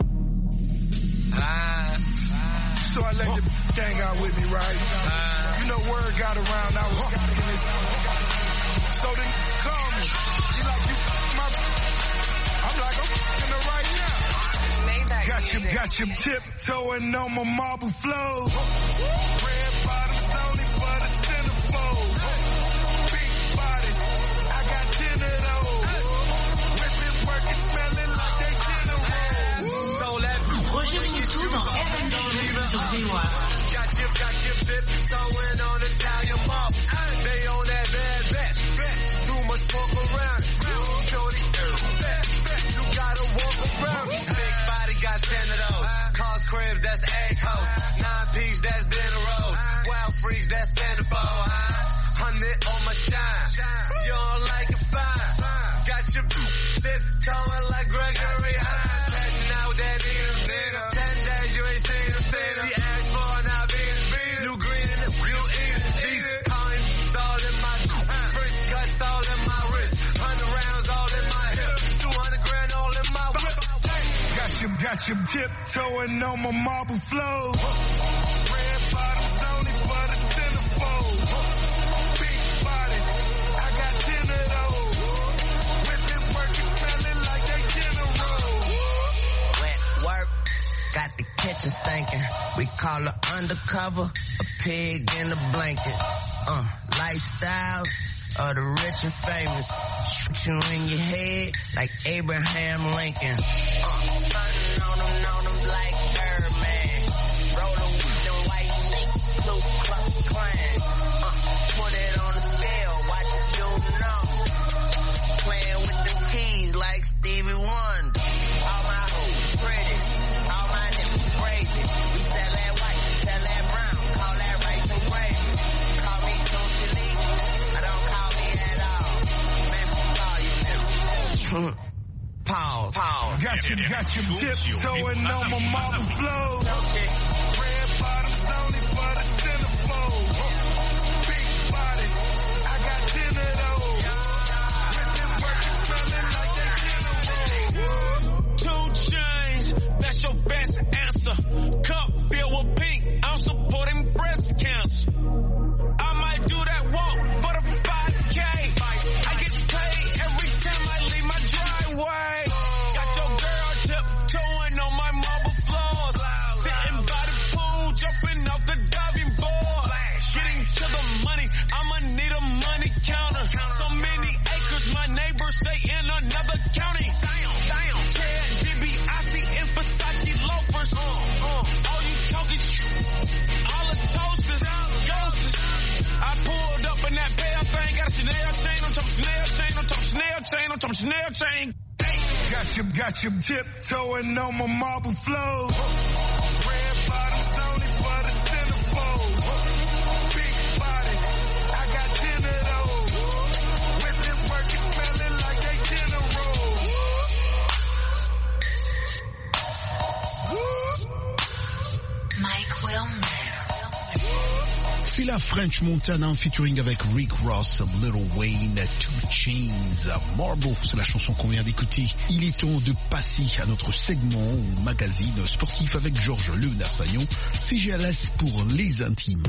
Ah, so I let the gang out with me, right? Ah, you know, word got around, I was in this. So they call me. You like, you my. I'm like, I'm in the right now. Got you, got you tiptoeing on my marble flow. Red bottoms only for the centerfold. Big bodies, I got ten of those. Whipping, working, smelling like they general. So let me Roger Moutou dans R and B sur V O A. Got you, got you tiptoeing on Italian mob. They on that bad bet. Too much pork around. Shorty, bet, bet. You gotta walk around. Big body got ten of those. Cars crib, that's egg house. Nine piece, that's dinner rolls. Wild freeze, that's centerfold. Hundred on my shine. You don't like it fine. Got your tiptoeing like Gregory Hines. Catching out that Venus. Ten days you ain't seen him. She asked for an I beat it. You green in it, you eat it. These coins all in my French cuts all in my wrist. Hundred rounds all in my hip. Two hundred grand all in my whip. Got you, got you tiptoeing on my marble flow. Red bottoms only for the centerfold. Big bodies, I got ten of those. Whipping, working, smelling like they general. We call her undercover, a pig in a blanket. Uh, lifestyle of the rich and famous. Shoot you in your head like Abraham Lincoln. Uh, stunting on them, on them like Birdman. Rollin' with them white snakes, Ku Klux Klan. Uh, put it on the scale, watch it do numbers. Playing with the keys like Stevie Wonder. All my hoes pretty, all my niggas crazy. We sell that white, sell that brown, call that rice and gravy. Call me Tootsie Lee, I don't call me at all. Man, call you now. Pause, pause. Got you, got you tiptoeing on my marble floor. Red bottoms only for the centerfold. Big body, I got ten of those. With them working, smelling like they Two chains, that's your best answer. Cup filled with pink, I'm supporting breast cancer. I might do that walk for the five K. I get paid every time I leave my driveway. Got your girl tiptoeing on my marble floors. Sitting by the pool, jumping off the diving board. Getting to the money, I'ma need a money counter. So many acres, my neighbors stay in another county. Damn, Ted DiBiase in Versace loafers. All you talking all the toasters, ghosts. I pulled up in that pale thing, got a Chanel chain on top of Chanel chain on top of Chanel chain on top of Chanel chain. Got you, got you tiptoeing on my marble floor. Red bottoms only for the centerfold. Big body, I got ten of those. With them working, smelling like they ten a roll. Mike Wilmer. C'est la French Montana en featuring avec Rick Ross, Little Wayne, Two Chains, Marble, c'est la chanson qu'on vient d'écouter. Il est temps de passer à notre segment ou magazine sportif avec Georges Leonard-Sagnon, C G L S pour les intimes.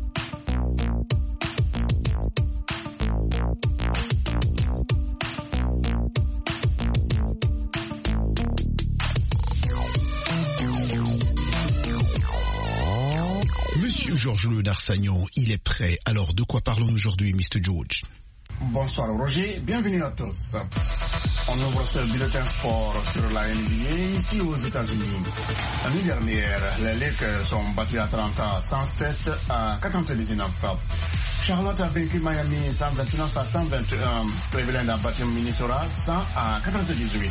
Monsieur Georges Leonard-Sagnon, il est prêt. Alors, de quoi parlons aujourd'hui, mister George? Bonsoir Roger, bienvenue à tous. On ouvre ce bulletin sport sur la N B A ici aux États-Unis. La nuit dernière, les Lakers sont battus à Atlanta cent sept à quatre-vingt-dix-neuf. Charlotte a vaincu Miami cent vingt-neuf à cent vingt et un. Cleveland a battu Minnesota cent à quatre-vingt-dix-huit.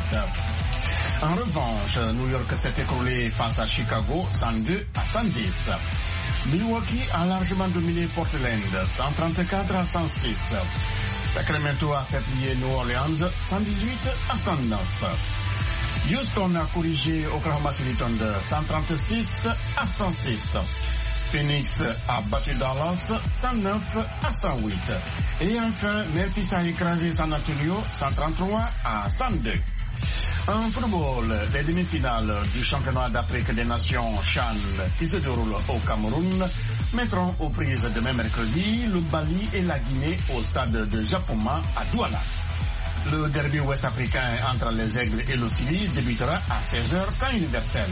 En revanche, New York s'est écroulé face à Chicago cent deux à cent dix. Milwaukee a largement dominé Portland cent trente-quatre à cent six. Sacramento a fait plier New Orleans cent dix-huit à cent neuf. Houston a corrigé Oklahoma City Thunder cent trente-six à cent six. Phoenix a battu Dallas cent neuf à cent huit. Et enfin, Memphis a écrasé San Antonio cent trente-trois à cent deux. En football, les demi-finales du championnat d'Afrique des Nations CHAN qui se déroule au Cameroun mettront aux prises demain mercredi le Mali et la Guinée au stade de Japoma à Douala. Le derby ouest-africain entre les Aigles et le Chili débutera à seize heures temps universel.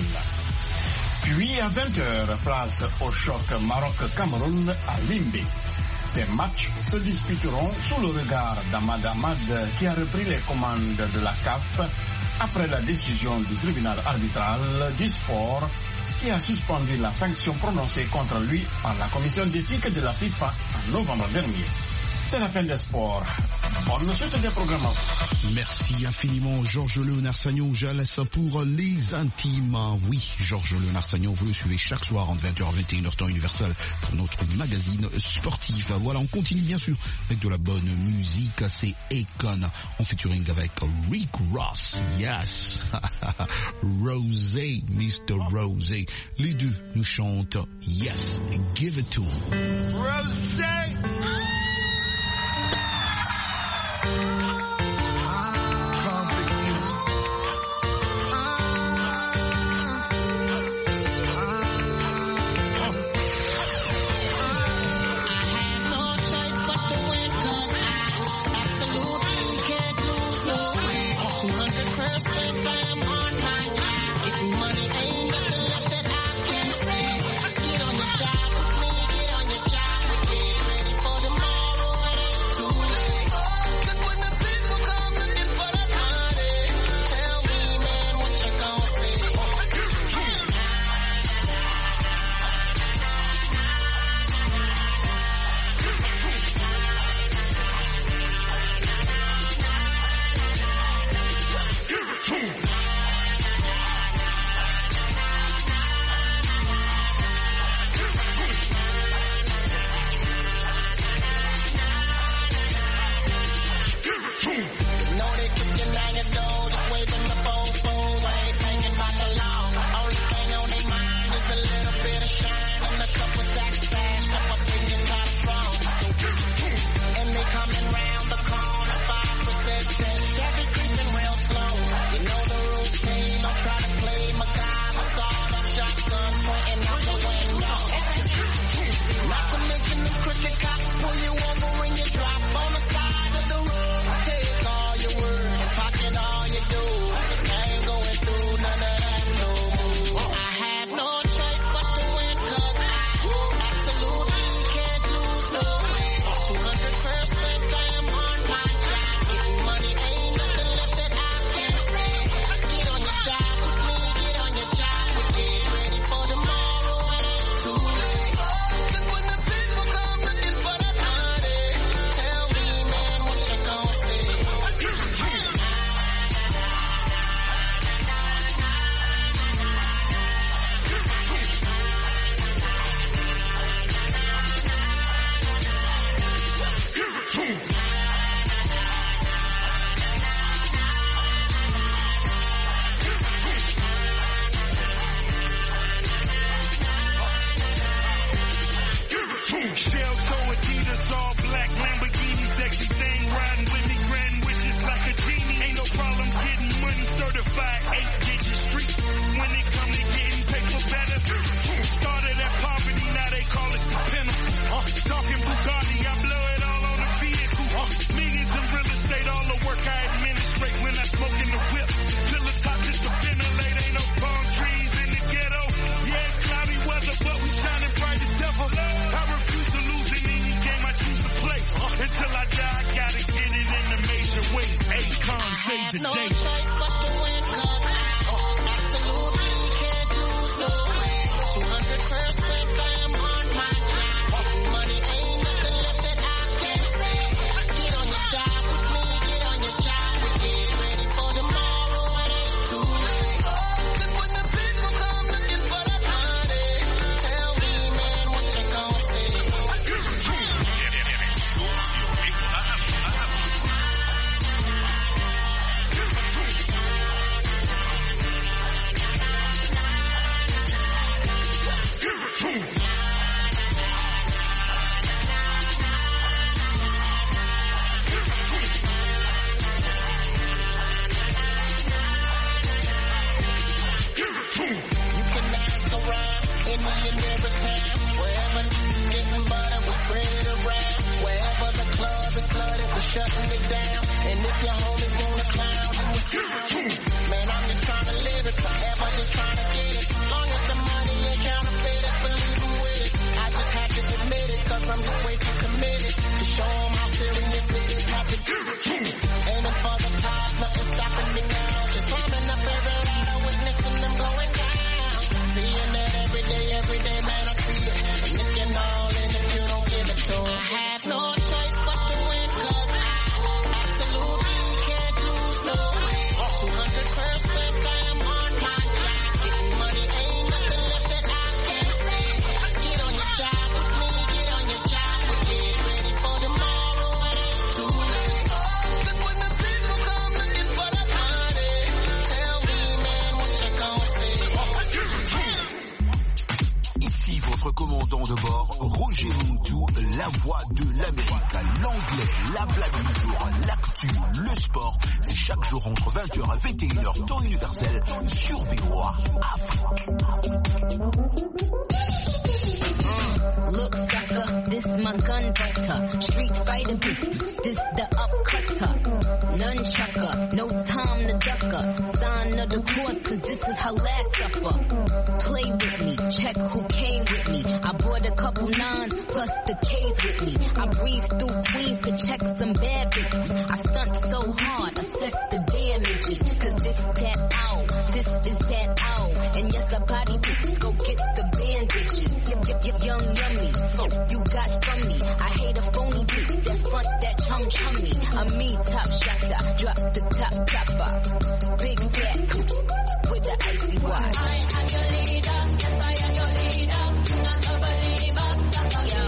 Puis à vingt heures, place au choc Maroc-Cameroun à Limbé. Ces matchs se disputeront sous le regard d'Ahmad Ahmad qui a repris les commandes de la C A F après la décision du tribunal arbitral du sport qui a suspendu la sanction prononcée contre lui par la commission d'éthique de la FIFA en novembre dernier. C'est la fin des sports. Bonne suite des programmes. Merci infiniment Georges Leonard-Sagnon. Je laisse pour les intimes. Oui, Georges Leonard-Sagnon, vous le suivez chaque soir entre vingt heures et vingt et une heures temps universel pour notre magazine sportif. Voilà, on continue bien sûr avec de la bonne musique. C'est Akon en featuring avec Rick Ross. Yes. Rosé, mister Rosé. Les deux nous chantent Yes, give it to him. Rosé. Money ain't nothing left that I can say. Shell toe Adidas, all black Lamborghini, sexy thing riding with me, granting wishes like a genie. Ain't no problem getting money, certified eight digit street. When it come to getting paper better, started at poverty, now they call it the pinnacle. Uh, talking Bugatti, I blow it all on the vehicle. Uh, millions in real estate, all the work I administrate when I smoke in the whip. Pillar top just to ventilate, ain't no palm trees in the ghetto. Yeah, it's cloudy weather, but we shining bright as ever. I refuse to lose in any game I choose to play. Uh, until I die, I gotta get it in the major way. Akon, save the no day. choice but to win, cause I absolutely can't lose no way. two hundred percent I am on my job. Money ain't nothing left that I can't say. Get on your job with me, get on your job with me. Ready for tomorrow, it ain't too late. Cause when the people come looking for that money, tell me, man, what you gon' say? Shutting it down, and if your homies wanna clown, man, I'm just trying to live it forever, just trying to get it. Long as the money ain't counterfeit, believe I'm with it. I just have to admit it, cause I'm just way too committed to show them how serious it is. Have to do it. Aiming for the top, nothing stopping me now. Just climbing up every ladder, witnessing them going down. Seeing that every day, every day, man, I see it. And if you're all in, if you don't give it to them, I have no choice but to win, cause absolutely can't lose no way. two hundred percent I am on my job. Getting money ain't nothing left that I can't say. Get on your job with me, get on your job with me. Ready for tomorrow, it ain't too late. Cause when the people come looking for that money, tell me, man, what you gon' say? Ici votre commandant de bord, Roger Montou, la voix de l'Amérique, l'anglais, la blague du jour, l'actu, le sport, c'est chaque jour entre vingt heures et vingt et une heures temps universel sur V O A Look, sucker, this my gun butter. Street fighter beats, this the upcutter. Nunchucker, no time to ducker. Sign of the course, cause this is her last supper. Play with me, check who came with me. I brought a couple nines, plus the K's with me. I breeze through Queens to check some bad bitches. I stunt so hard, assess the damages. Cause this that out, this is that out. And yes, the body bitches, go get the bandages. Yep, yep, yep, young yummy, so you got from me. I hate a phony bitch, that front, that chum chummy. I'm me, top shotter, drop the top topper. Big fat coops with the icy watch. I am your leader, yes I am your leader. Not a believer, yo.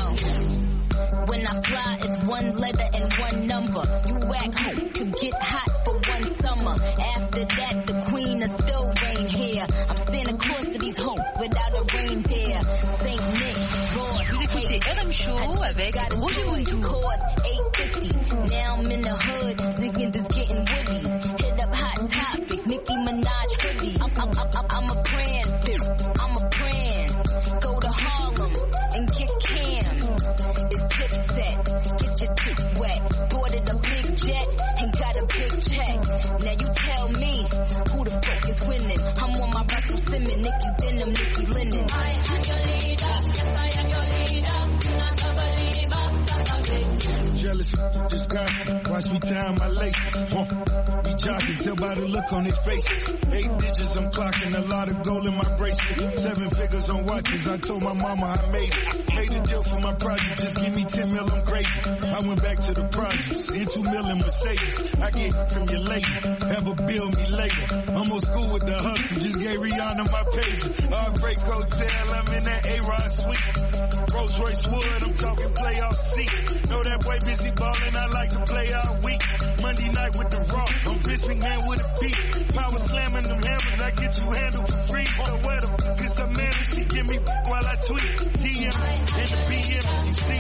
When I fly, it's one letter and one number. You whack who could get hot for one summer. After that, the queen of still reign here. I'm Santa Claus to these hoes without a reindeer. Saint Nick, Vous écoutez R M Show avec Roger Montou. eight fifty. Now I'm in the hood, thinking this getting woodies. Hit up Hot Topic, Nicki Minaj hoodies. I'm, I'm, I'm, I'm a brand, I'm a brand. Go to Harlem and get Cam. It's Dipset, get your dick wet. Boarded a big jet and got a big check. Now you tell me who the fuck is winning. I'm on my Russell Simmons, Nicki Denim, Nicki Linen. I am your leader, yes I am your leader. Not a believer, that's a big. Jealous, just gossip. Watch me tie my laces. Huh. Be jogging, tell by the look on their faces. Eight digits, I'm clocking a lot of gold in my bracelet. Seven figures on watches. I told my mama I made it. Made a deal for my project. Just give me ten mil, I'm gravy. I went back to the projects. In two mil in Mercedes. I get from your lady. Have a bill me later. I'm old school with the hustle. Just gave Rihanna my pager. Heartbreak Hotel. I'm in that A-Rod suite. Rolls Royce Wood. I'm talking playoff seat. Know that boy busy ballin'. I like to play all week. Monday night with the Raw. I'm Vince McMahon with a beat. Power slamming them hammers. I get you handled for free. So where the fuck is her man? She give me while I tweet. D M in the B M. You see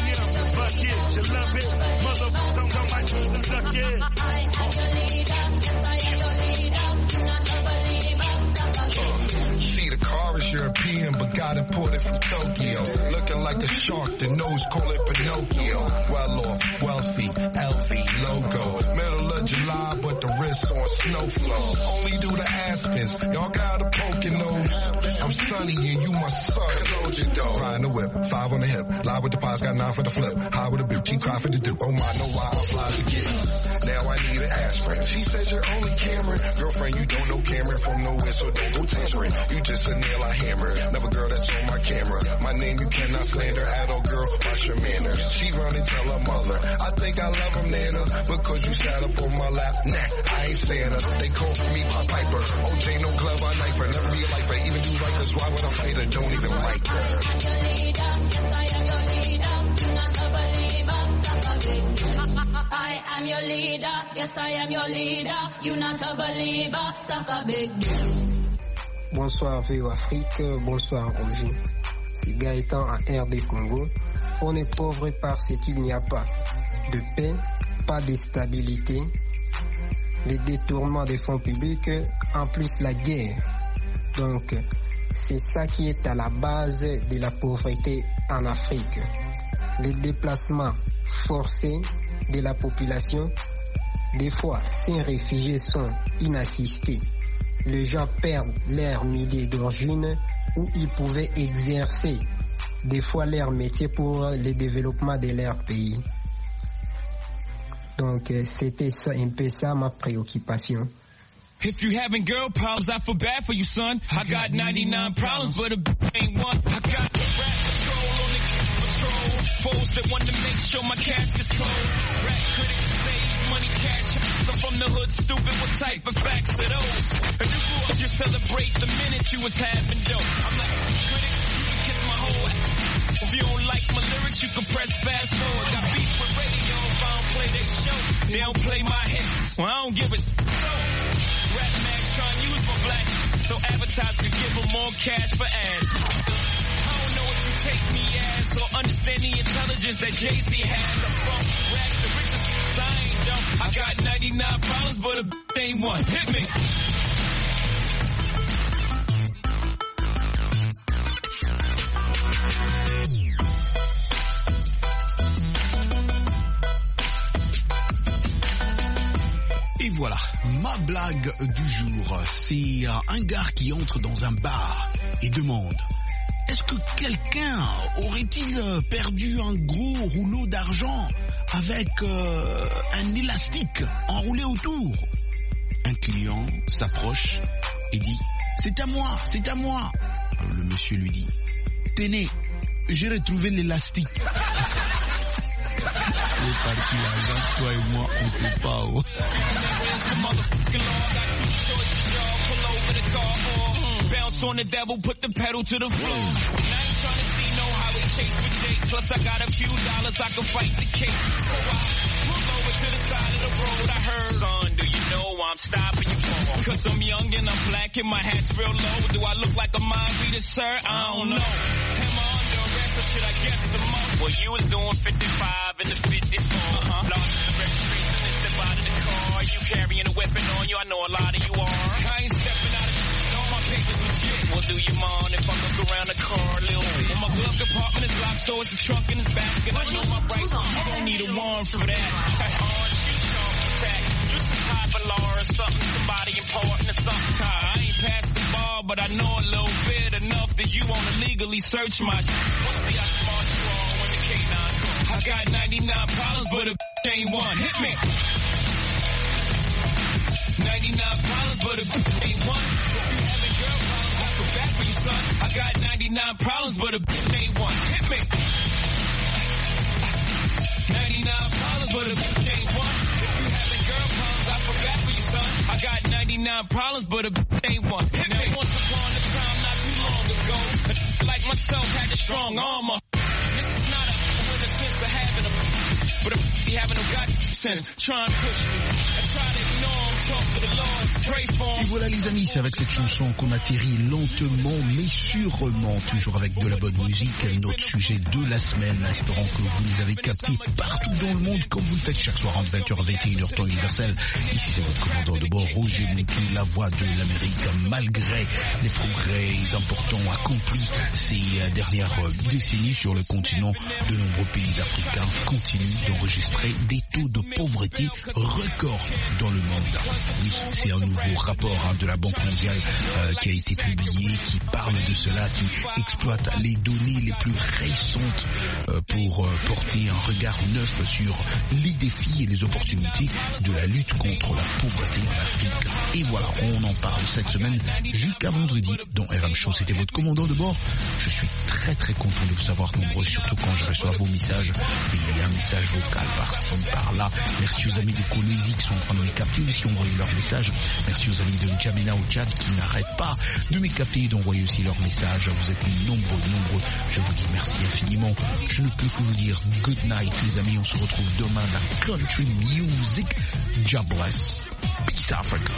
got imported from Tokyo. Looking like a shark, the nose call it Pinocchio. Well off, wealthy, L V logo. Middle of July, but the wrist on snow flow. Only do the Aspens, y'all got a poking nose. I'm sunny and you my son. Load your dough. Riding the whip, five on the hip. Live with the pies, got nine for the flip. High with a bip, she cry for the dip. Oh my, know why I fly to get. Now I need an aspirin. She says you're only Cameron. Girlfriend, you don't know Cameron from nowhere, so don't go tampering. You just a nail I hammer. Never girl that's on my camera. My name you cannot slander at all, girl. Watch your manners. She run and tell her mother. I think I love him, Nana, because you sat up on my lap. Nah, I ain't Santa. They call me my Piper. O J no glove, I knife her. Never be a lifer. Even do like this. Why would I fight her? Don't even like her. I am your leader, yes I am your leader, you not a believer, suck a big deal. Bonsoir V O Afrique, bonsoir Roger. C'est Gaëtan à R D Congo. On est pauvre parce qu'il n'y a pas de paix, pas de stabilité, les détournements des fonds publics, en plus la guerre. Donc, c'est ça qui est à la base de la pauvreté en Afrique. Les déplacements forcés de la population, des fois ces réfugiés sont inassistés. Les gens perdent leur milliers d'origine où ils pouvaient exercer des fois leur métier pour le développement de leur pays. Donc c'était ça, un peu ça ma préoccupation. If you having girl problems, I feel bad for you, son. I got ninety-nine problems, but a ain't one. I got the rap patrol on the patrol. Foes that want to make sure my cash is closed. Rap critics say money cash. I'm from the hood, stupid. What type of facts are those? If you grew up, you celebrate the minute you was having dope. I'm like, critics, you can kiss my whole ass. If you don't like my lyrics, you can press fast forward. Got beef with radio if I don't play their show. They don't play my hits. Well, I don't give a Rap Max trying to use my black, so advertisers can give them more cash for ads. I don't know what you take me as, or understand the intelligence that Jay-Z has. I'm from rags to riches, I ain't dumb. I got ninety-nine problems, but a ain't one. Hit me. Et voilà, ma blague du jour, c'est un gars qui entre dans un bar et demande « Est-ce que quelqu'un aurait-il perdu un gros rouleau d'argent avec euh, un élastique enroulé autour ?» Un client s'approche et dit « C'est à moi, c'est à moi !» Alors le monsieur lui dit « Tenez, j'ai retrouvé l'élastique. » Il est parti l'argent, toi et moi, on sait pas où. Bounce on the devil, put the pedal to the floor. Now I ain't trying to see no highway chase with Jake. Plus I got a few dollars, I can fight the case. So I pull over to the side of the road. I heard, son, do you know I'm stopping you for? Cause I'm young and I'm black and my hat's real low. Do I look like a mind reader, sir? I don't know. Am I under arrest or should I guess the month? Well, you was doing fifty-five in the fifty-four. Uh-huh. Lost the registration and step out of the car. You carrying a weapon on you, I know a lot of you are. I ain't stepping out of all my papers legit. Well, do you mind if I look around the car a little bit? Well, my glove compartment is locked, so it's the trunk in his back. And I know my rights, you don't need a warrant for that. Orange, you strong attack. You some type of law or something, somebody important or something. I ain't passed the ball, but I know a little bit enough that you wanna legally search my shit. We'll see how smart you are when the K nine comes. I got ninety-nine problems, but a ain't one. Hit me. ninety-nine problems, but a ain't one. If you having girl problems, I feel bad for you, son. I got ninety-nine problems, but a ain't one. Hit me. ninety-nine problems, but a ain't one. If you having girl problems, I feel bad for you, son. I got ninety-nine problems, but a ain't one. Hit me. Once upon a time, not too long ago, like myself had a strong armor. This is not a win against a having a, but a be having a gut. sense. Try and push me. I try to ignore him, talk to the Lord, pray for him. Et voilà les amis, c'est avec cette chanson qu'on atterrit lentement mais sûrement, toujours avec de la bonne musique, notre sujet de la semaine. Espérons que vous les avez captés partout dans le monde comme vous le faites chaque soir entre vingt heures et vingt et une heures temps universel. Ici c'est votre commandant de bord, Roger Moutou, la voix de l'Amérique, malgré les progrès importants accomplis ces dernières décennies sur le continent. De nombreux pays africains continuent d'enregistrer des taux de pauvreté records dans le monde. Oui, c'est un nouveau rapport hein, de la Banque mondiale euh, qui a été publié, qui parle de cela, qui exploite les données les plus récentes euh, pour euh, porter un regard neuf sur les défis et les opportunités de la lutte contre la pauvreté en Afrique. Et voilà, on en parle cette semaine jusqu'à vendredi dans R M Show. C'était votre commandant de bord. Je suis très très content de vous avoir nombreux, surtout quand je reçois vos messages. Il y a un message vocal par-ci, par-là. Merci aux amis de Colombie qui sont en train de me capter, qui ont envoyé leurs messages. Merci aux amis de N'Djamena au Tchad qui n'arrêtent pas de me capter et d'envoyer aussi leurs messages. Vous êtes nombreux, nombreux. Je vous dis merci infiniment. Je ne peux que vous dire good night les amis. On se retrouve demain dans la Country Music. God bless. Peace Africa.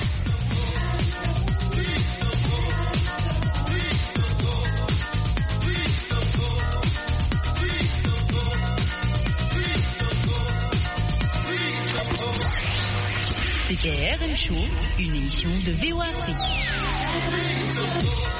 C'était R M Show, une émission de V O A Afrique.